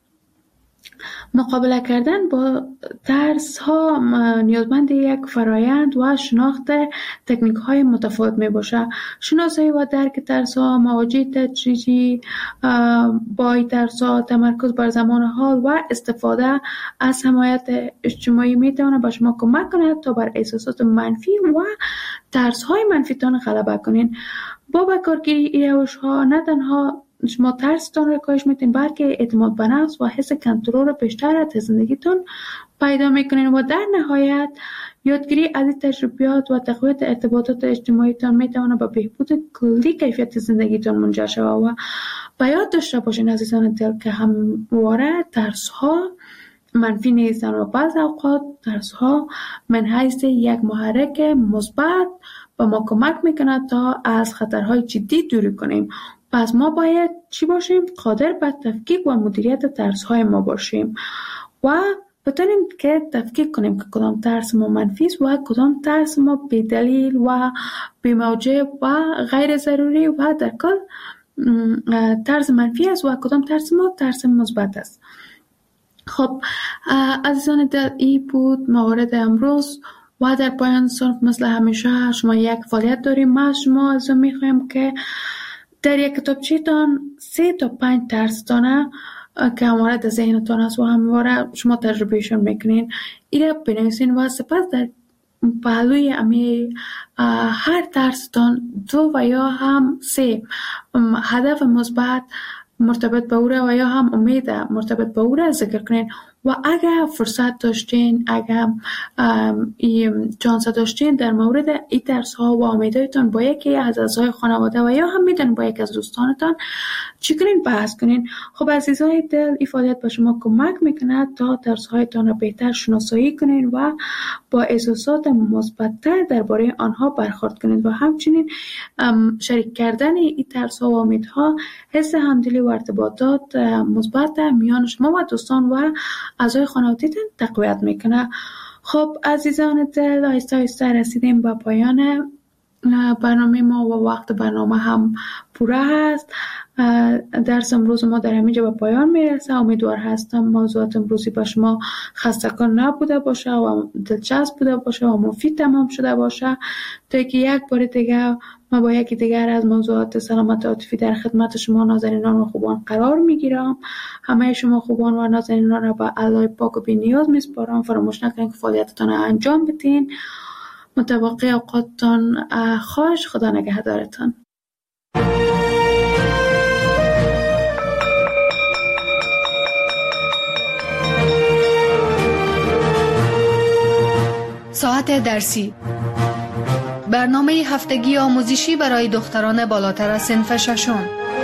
مقابله کردن با ترس ها نیازمند یک فرایند و شناخت تکنیک های متفاوت می باشه. شناسایی و درک ترس ها، مواجهه تدریجی با ترس ها، تمرکز بر زمان حال و استفاده از حمایت اجتماعی می تواند به شما کمک کند تا بر احساسات منفی و ترس های منفیتان غلبه کنین. با کارگیری این روش ها نه تنها شما ترستان را کاهش میدین بلکه اعتماد به نفس و حس کنترل بیشتر از زندگیتون پیدا میکنین و در نهایت یادگیری از این تجربیات و تقویت ارتباطات اجتماعیتان میتونه به بهبود کلی کیفیت زندگیتون منجر شود. و به یاد داشته باشین عزیزان دل که همواره ترس ها منفی نیستن و بعض اوقات ترس ها من حیث یک محرک مثبت به ما کمک میکنه تا از خطرهای جدی دوری کنیم. پس ما باید چی باشیم؟ قادر به تفکیک و مدیریت ترس‌های ما باشیم و بتونیم که تفکیک کنیم که کدام ترس ما منفی است و کدام ترس ما بی‌دلیل و بی‌موجب و غیر ضروری و در کل ترس منفی است و کدام ترس ما ترس مثبت است. خب عزیزان دل، این بود موارد امروز و در پایان صنف مثل همیشه شما یک فعالیت داریم. ما از شما از میخوایم که در یک کتابچه‌تان 3 تا 5 ترس دانه که همواره در ذهنتان است و همواره شما تجربهشون میکنین ایره بنویسین و سپس در پهلوی هر ترستان 2 و یا هم 3 هدف مثبت مرتبط به او و یا هم امید مرتبط به او را ذکر کنین و اگر فرصت داشتین، اگر چانس داشتین در مورد این ترس ها و امیدهایتان با یکی از اعضای خانواده و یا هم میتونین با یک از دوستانتان چی کنین بحث کنین. خب عزیزای دل، این فعالیت به شما کمک میکنه تا ترس هایتان را بهتر شناسایی کنین و با احساسات مثبت‌تر درباره آنها برخورد کنین و همچنین شریک کردن این ترس ها و امیدها حس همدلی و ارتباطات مثبت میان شما و دوستان و اعضای خانواده‌تان تقویت میکنه. خب عزیزان دل، آهسته آهسته رسیدیم به پایان برنامه ما و وقت برنامه هم پوره هست. درس امروز ما در همینجا به پایان میرسه. امیدوار هستم موضوعات امروزی با شما خسته‌کن نبوده باشه و دلچسب بوده باشه و مفید تمام شده باشه تا اینکه یک بار دیگه ما با یکی دیگر از موضوعات سلامت عاطفی در خدمت شما نازنینان و خوبان قرار میگیرم. همه شما خوبان و نازنینان را به الله پاک و بی نیاز میسپارم. فراموش نکنید که فعالیتتان انجام بدین. متوقع اوقاتتان خوش. خدا نگهدارتان. ساعت درسی، برنامه هفتگی آموزشی برای دختران بالاتر از صنف ششم.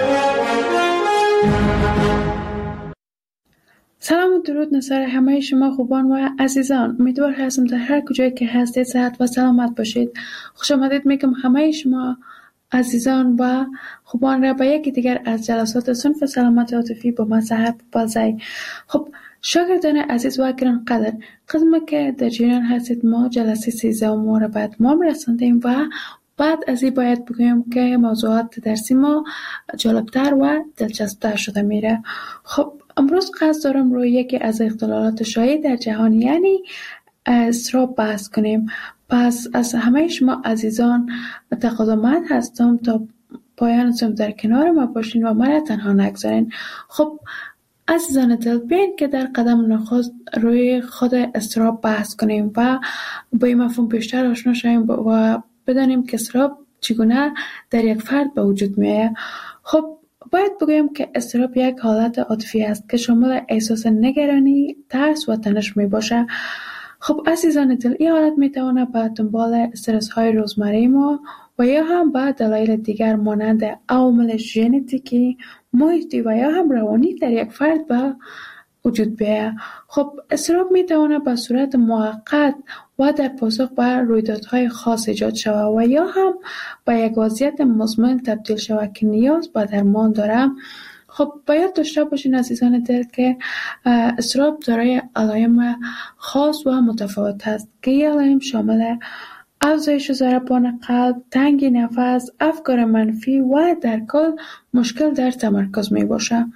سلام و درود نثار همه شما خوبان و عزیزان. امیدوار هستم در هر کجایی که هستید صحت و سلامت باشید. خوش آمدید میگم همه شما عزیزان و خوبان را به یکی دیگر از جلسات صنف سلامت عاطفی با مصحف بازی. خب شاگردان عزیز و گرانقدر، قدمی که در جریان هستید ما جلسه 13 ما را به اتمام رساندیم و بعد از این باید بگویم که موضوعات درسی ما جالبتر و دلچسبتر شده میره. خب امروز قصد دارم روی یکی از اختلالات شایع در جهان یعنی اضطراب بحث کنیم. پس از همه شما عزیزان تقاضامند هستم تا پایان صنف در کنار ما باشین و مرا تنها نگذارین. خب عزیزان دل، بیاین که در قدم نخست روی خود اضطراب بحث کنیم و با این مفهوم بیشتر آشنا شویم و بدانیم که اضطراب چگونه در یک فرد به وجود میآید. خب باید بگویم که اضطراب یک حالت عاطفی است که شامل احساس نگرانی، ترس و تنش می باشه. خب عزیزان دل، این حالت می تواند به دنبال استرس های روزمره ما و یا هم به دلایل دیگر مانند عوامل ژنتیکی، محیطی و یا هم روانی در یک فرد به وجود بیاید. خب اضطراب می تواند به صورت موقت و در پاسخ به رویدادهای خاص ایجاد شود و یا هم به یک وضعیت مزمن تبدیل شود که نیاز به درمان دارد. خب باید داشته باشین عزیزان دل که اضطراب دارای علائم خاص و متفاوت است که این علائم شامل افزایش ضربان قلب، تنگی نفس، افکار منفی و در کل مشکل در تمرکز می باشه.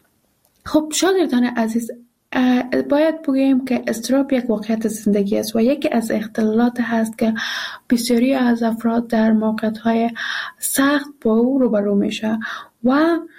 خب شاگردان عزیز، باید بگوییم که اضطراب یک واقعیت زندگی است و یکی از اختلالات هست که بسیاری از افراد در موقعیت‌های سخت با او روبرو میشه و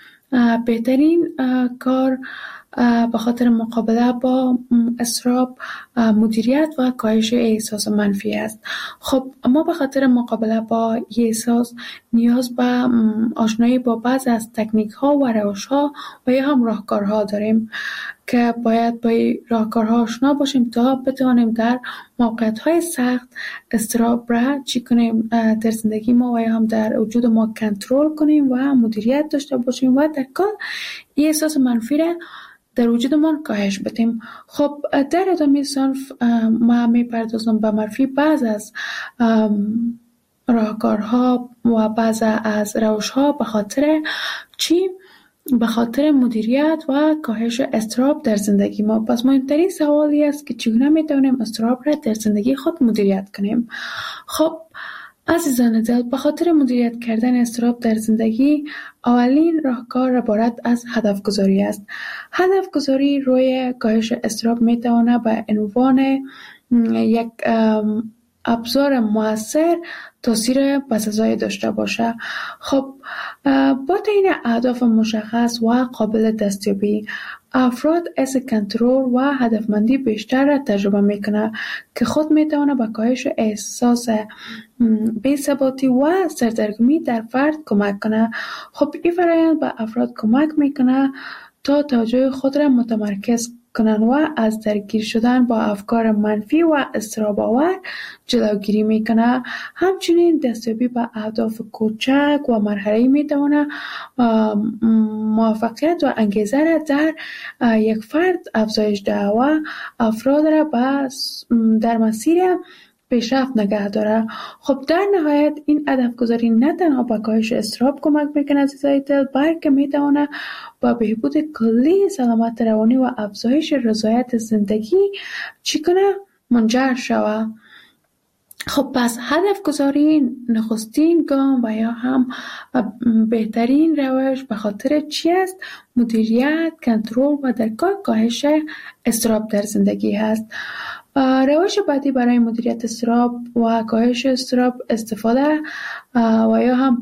بهترین کار به خاطر مقابله با اضطراب مدیریت و کاهش احساس منفی است. خب ما به خاطر مقابله با این احساس نیاز به آشنایی با بعض از تکنیک ها و روش ها و یا هم راهکارها داریم که باید با راهکارها آشنا باشیم تا بتوانیم در موقعیت های سخت اضطراب را چی کنیم در زندگی ما و یا هم در وجود ما کنترل کنیم و مدیریت داشته باشیم و در کل این احساس منفی را در وجودمان کاهش بدیم. خب در ادامه صنف ما میپردازم به معرفی بعض از راهکارها و بعض از روش‌ها به خاطر چی به خاطر مدیریت و کاهش اضطراب در زندگی ما. پس مهمترین سوالی است که چگونه میتونیم اضطراب را در زندگی خود مدیریت کنیم. خب عزیزان دل، به خاطر مدیریت کردن اضطراب در زندگی اولین راهکار عبارت از هدف گذاری است. هدف گذاری روی کاهش اضطراب میتواند به عنوان یک ابزار مؤثر تاثیر بسزایی داشته باشه. خب با تعیین اهداف مشخص و قابل دستیابی، افراد حس کنترل و هدفمندی بیشتر را تجربه میکنه که خود میتونه به کاهش احساس بی‌ثباتی و سردرگمی در فرد کمک کنه. خب این فرآیند به افراد کمک میکنه تا توجه خود را متمرکز کنند و از درگیر شدن با افکار منفی و اضطراب‌آور جلوگیری میکنه. همچنین دستیابی به اهداف کوچک و مرحله‌ای میتواند موفقیت و انگیزه را در یک فرد افزایش دهد و افراد را در مسیر پیشرفت نگه داره. خب در نهایت این هدف گذاری نه تنها به کاهش اضطراب کمک میکنه عزیزای دل، بلکه میتونه با بهبود کلی سلامت روانی و افزایش رضایت زندگی منجر شود. خب پس هدف گذاری نخستین گام و یا هم بهترین روش به خاطر چی است؟ مدیریت، کنترل و درگاه کاهش اضطراب در زندگی هست. روش بعدی برای مدیریت اضطراب و کاهش اضطراب استفاده و یا هم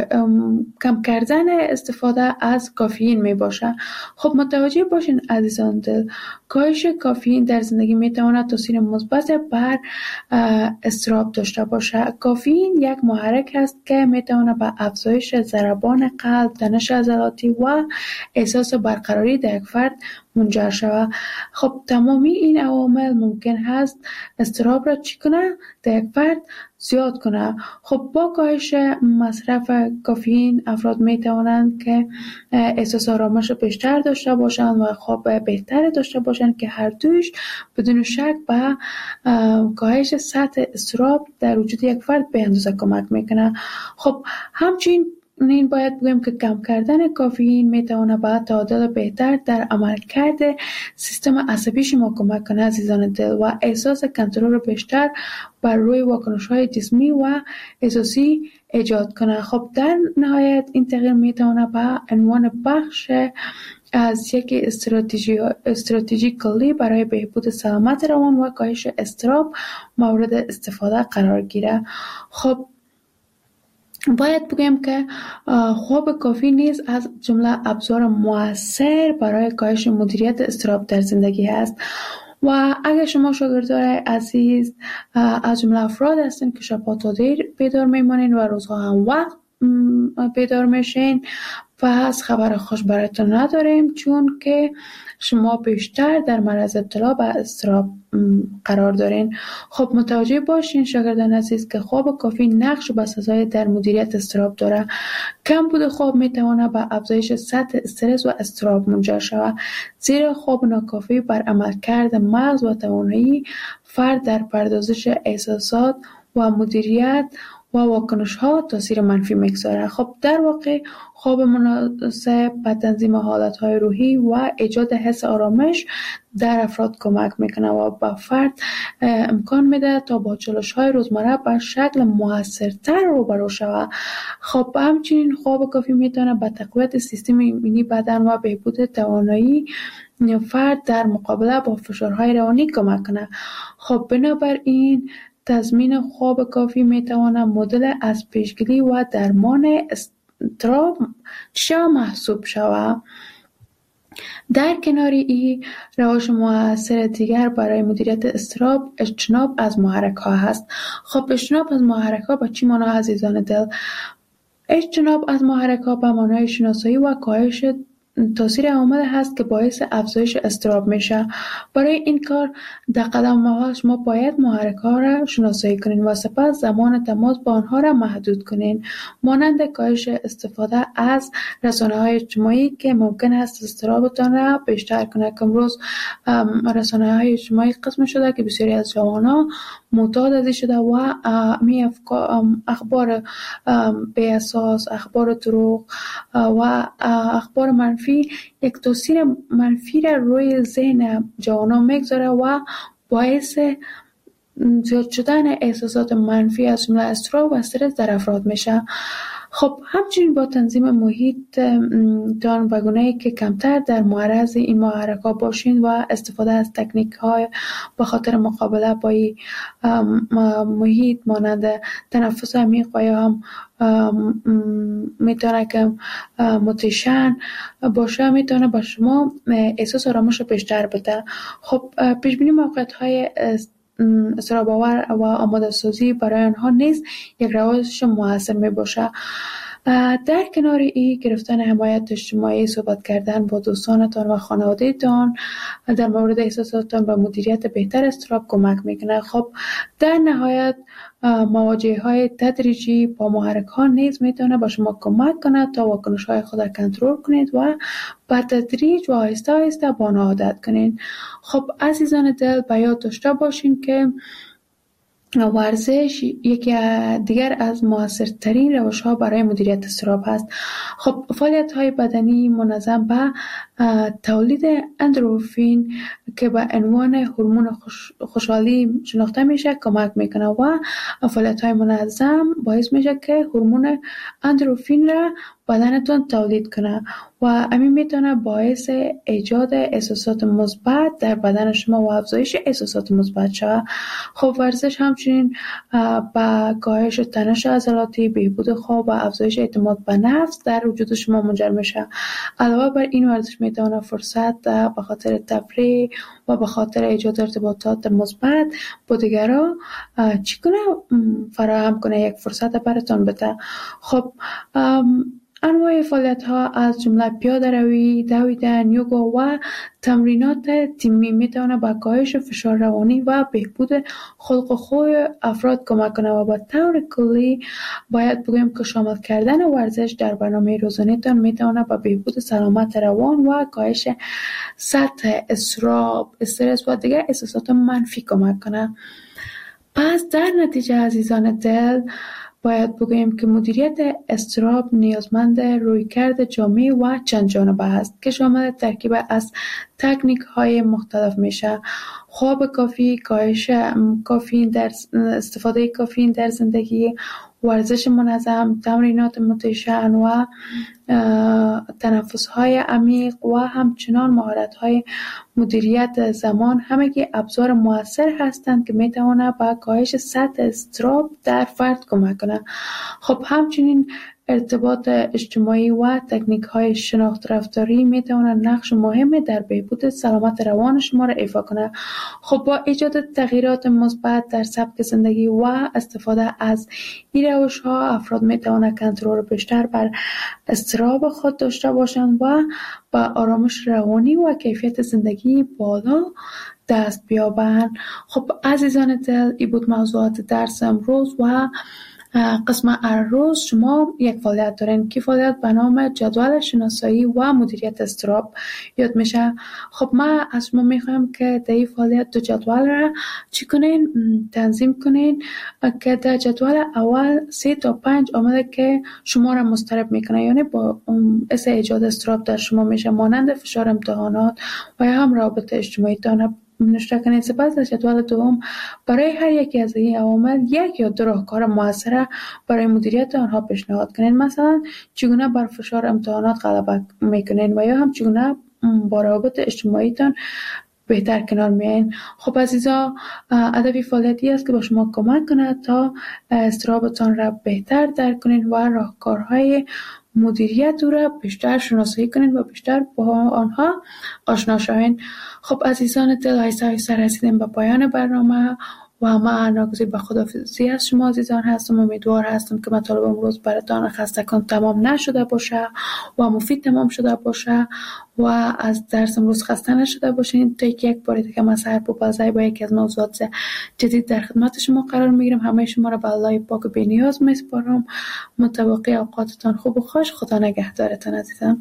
کم کردن استفاده از کافئین می باشه. خب متوجه باشین عزیزان دل، کاهش کافئین در زندگی می تواند تاثیر مثبت بر اضطراب داشته باشه. کافئین یک محرک است که می تواند به افزایش ضربان قلب، تنش عضلاتی و احساس برقراری در یک فرد منجر شود. خب تمامی این عوامل ممکن هست اضطراب را چی کنه؟ در یک فرد زیاد کنه. خب با کاهش مصرف کافئین افراد می توانند که احساس آرامش بیشتر داشته باشند و خواب بهتر داشته باشند که هر دوش بدون شک به کاهش سطح اضطراب در وجود یک فرد به اندازه کمک میکنه. خب همچنین باید بگم که کم کردن کافئین میتونه به تعادل بهتر در عملکرد سیستم عصبی شما کمک کنه عزیزان دل و احساس کنترل بیشتر بر روی واکنش‌های جسمی و احساسی ایجاد کنه. خب در نهایت این تغییر میتونه به عنوان بخش از یک استراتژی کلی برای بهبود سلامت روان و کاهش اضطراب مورد استفاده قرار گیره. خب باید بگم که خواب کافی نیز از جمله ابزار مؤثر برای کاهش مدیریت اضطراب در زندگی است و اگر شما شاگردان عزیز از جمله افراد هستین که شب‌ها تا دیر بیدار میمانین و روزها هم وقت بیدار میشین، پس خبر خوش براتون نداریم، چون که شما بیشتر در معرض ابتلا به اضطراب قرار دارین. خب متوجه باشین شاگردان عزیز که خواب کافی نقش بسزای در مدیریت اضطراب داره. کم بود خواب میتونه به افزایش سطح استرس و اضطراب منجر شود، زیرا خواب ناکافی بر عملکرد مغز و توانایی فرد در پردازش احساسات و مدیریت و واکنش‌ها تاثیر منفی می‌گذاره. خب در واقع خواب مناسب به تنظیم حالت‌های روحی و ایجاد حس آرامش در افراد کمک میکنه و به فرد امکان میده تا با چالش‌های روزمره به شکل موثرتر روبرو شود. خب همچنین خواب کافی میتونه به تقویت سیستم ایمنی بدن و بهبود توانایی فرد در مقابله با فشارهای روانی کمک کنه. خب بنابراین تضمین خواب کافی میتواند مدل از پیشگیری و درمان اضطراب محسوب شود. در کنار این روش مؤثر دیگر برای مدیریت اضطراب اجتناب از محرک ها هست. خب اجتناب از محرک ها به چی معنی عزیزان دل؟ اجتناب از محرک ها به معنای شناسایی و کاهش تاثیر عامل هست که باعث افزایش اضطراب میشه. برای این کار در قدم اول شما باید محرک‌ها را شناسایی کنین و سپس زمان تماس با آنها را محدود کنین، مانند کاهش استفاده از رسانه‌های اجتماعی که ممکن است اضطرابتان را بیشتر کنه. که امروز رسانه‌های اجتماعی قسم شده که بسیاری از جوانان معتاد ازش شده و می اخبار بی اساس، اخبار دروغ و اخبار منفی یک تاثیر منفی را روی ذهن جوانان میگذاره و باعث زیاد شدن احساسات منفی از جمله اضطراب و استرس در افراد میشه. خب همچنین با تنظیم محیط تان به گونه‌ای که کمتر در معرض این محرک‌ها باشین و استفاده از تکنیک‌های به خاطر مقابله با این محیط مانند تنفس عمیق و یا هم میتونه که موتیشن باشه، میتونه با شما احساس آرامش بیشتر بده. خب پیشبینی موقعیت‌های اضطراب آور و آماده سازی برای آنها نیز یک روش موثر می باشه. در کنار این گرفتن حمایت اجتماعی، صحبت کردن با دوستانتان و خانواده‌تان در مورد احساساتتان و مدیریت بهتر اضطراب کمک میکنه. خب در نهایت مواجهه‌های تدریجی با محرک‌ها نیز میتونه با شما کمک کنه تا واکنش‌های خود را کنترل کنید و با تدریج و آهسته آهسته با آنها عادت کنید. خب عزیزان دل، به یاد داشته باشین که ورزش یکی دیگر از موثرترین روش‌ها برای مدیریت اضطراب هست. خب فعالیت‌های بدنی منظم به تولید اندروفین که به عنوان هورمون خوشحالی شناخته میشه کمک میکنه و فعالیت‌های منظم باعث میشه که هورمون اندروفین را بدنتون تولید کنه و همین میتونه باعث ایجاد احساسات مثبت در بدن شما و افزایش احساسات مثبت شود. خب ورزش همچنین با کاهش تنش عضلاتی، بهبود خواب و افزایش اعتماد به نفس در وجود شما منجر میشه. علاوه بر این ورزش میتونه فرصت به خاطر تفریح و به خاطر ایجاد ارتباطات مثبت با دیگران فراهم کنه، یک فرصت براتون بده. خب انواع فعالیت‌ها از جمله پیاده‌روی، دویدن، یوگا و تمرینات تیمی میتونه به کاهش فشار روانی و بهبود خلق و خوی افراد کمک کنه و به طور کلی باید بگویم که شامل کردن ورزش در برنامه روزانه‌تان میتونه به بهبود سلامت روان و کاهش سطح اضطراب، استرس و دیگر احساسات منفی کمک کنه. پس در نتیجه عزیزان دل باید بگوییم که مدیریت اضطراب نیازمند رویکرد جامع و چند جانبه است که شامل ترکیب از تکنیک‌های مختلف میشه: خواب کافی، کاهش استفاده کافئین در زندگی، ورزش منظم، تمرینات موتیشن و تنفس‌های عمیق و همچنان مهارت‌های مدیریت زمان، همگی ابزار مؤثر هستند که میتوانند به کاهش سطح اضطراب در فرد کمک کنند. خب همچنین ارتباط اجتماعی و تکنیک‌های شناخت رفتاری میتوانند نقش مهمی در بهبود سلامت روان شما را ایفا کنند. خب با ایجاد تغییرات مثبت در سبک زندگی و استفاده از این روش‌ها افراد میتوانند کنترل بیشتر بر اضطراب خود داشته باشند و با آرامش روانی و کیفیت زندگی بالا دست بیابند. خب عزیزان دل، این بود موضوعات درس امروز و قسم روز شما یک فعالیت دارین که فعالیت به نام جدول شناسایی و مدیریت اضطراب یاد میشه. خب ما از شما میخوایم که در این فعالیت دو جدول را چی کنین؟ تنظیم کنین که در جدول اول 3 تا 5 عامل که شما را مضطرب میکنه، یعنی با باعث ایجاد اضطراب در شما میشه، مانند فشار امتحانات و یا هم رابطه اجتماعی تان نوشته کنید. سپس در جدول دوم برای هر یکی از این عوامل یک یا دو راهکار موثر برای مدیریت آنها پیشنهاد کنید. مثلا چگونه بر فشار امتحانات غلبه میکنین و یا هم چگونه با روابط اجتماعی تان بهتر کنار میایین. خب عزیزا، هدف فعالیتی است که با شما کمک کنه تا اضطرابتان را بهتر درک کنین و راهکارهای مدیریت او را بیشتر شناسایی کنین و بیشتر با آنها آشنا شوین. خب عزیزان دل، آهسته آهسته رسیدیم به پایان برنامه. و من ناگزیر به خداحافظی از شما عزیزان هستم. امیدوار هستم که مطالب امروز براتان خستگان تمام نشده باشه و مفید تمام شده باشه و از درس امروز خسته نشده باشین. تا یک بار دیگه من سحر پوپلزای با یکی از موضوعات جدید در خدمت شما قرار میگیرم. همه شما را به الله پاک و بی‌نیاز میسپارم. متوقع اوقاتتان خوب و خوش. خدا نگهدارتان عزیزان.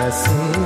نسیم